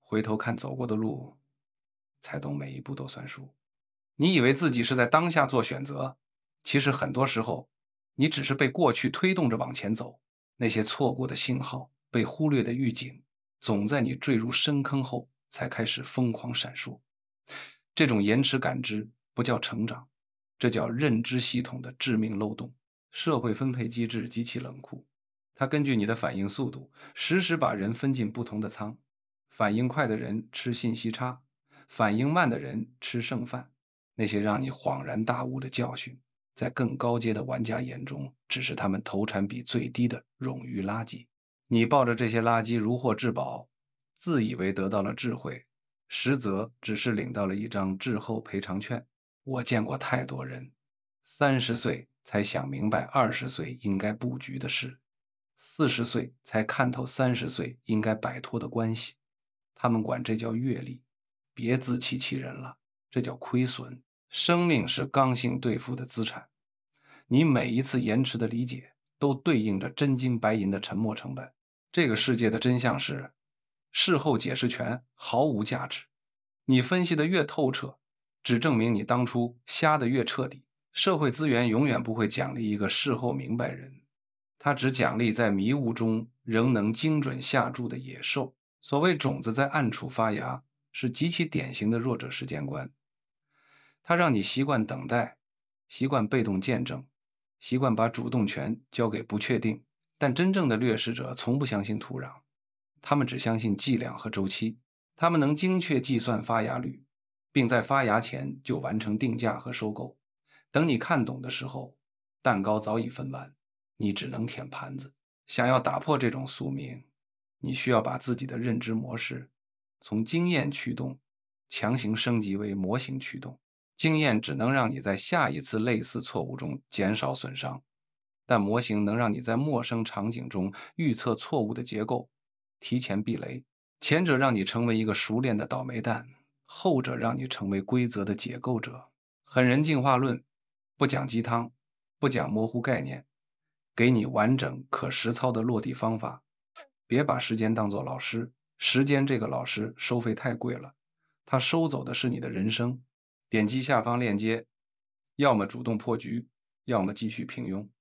回头看走过的路，才懂每一步都算数。你以为自己是在当下做选择，其实很多时候，你只是被过去推动着往前走。那些错过的信号，被忽略的预警，总在你坠入深坑后才开始疯狂闪烁。这种延迟感知不叫成长，这叫认知系统的致命漏洞。社会分配机制极其冷酷，它根据你的反应速度，实时把人分进不同的舱。反应快的人吃信息差，反应慢的人吃剩饭。那些让你恍然大悟的教训，在更高阶的玩家眼中，只是他们投产比最低的冗余垃圾。你抱着这些垃圾如获至宝，自以为得到了智慧，实则只是领到了一张滞后赔偿券。我见过太多人，30岁才想明白20岁应该布局的事，40岁才看透30岁应该摆脱的关系。他们管这叫阅历，别自欺欺人了，这叫亏损。生命是刚性兑付的资产，你每一次延迟的理解，都对应着真金白银的沉没成本。这个世界的真相是，事后解释权毫无价值。你分析的越透彻，只证明你当初瞎得越彻底。社会资源永远不会奖励一个事后明白人，它只奖励在迷雾中仍能精准下注的野兽。所谓种子在暗处发芽，是极其典型的弱者时间观。它让你习惯等待，习惯被动见证，习惯把主动权交给不确定。但真正的掠食者从不相信土壤，他们只相信剂量和周期。他们能精确计算发芽率，并在发芽前就完成定价和收购。等你看懂的时候，蛋糕早已分完，你只能舔盘子。想要打破这种宿命，你需要把自己的认知模式从经验驱动强行升级为模型驱动。经验只能让你在下一次类似错误中减少损伤，但模型能让你在陌生场景中预测错误的结构，提前避雷。前者让你成为一个熟练的倒霉蛋，后者让你成为规则的解构者。狠人进化论不讲鸡汤，不讲模糊概念，给你完整可实操的落地方法。别把时间当作老师，时间这个老师收费太贵了，他收走的是你的人生。点击下方链接，要么主动破局，要么继续平庸。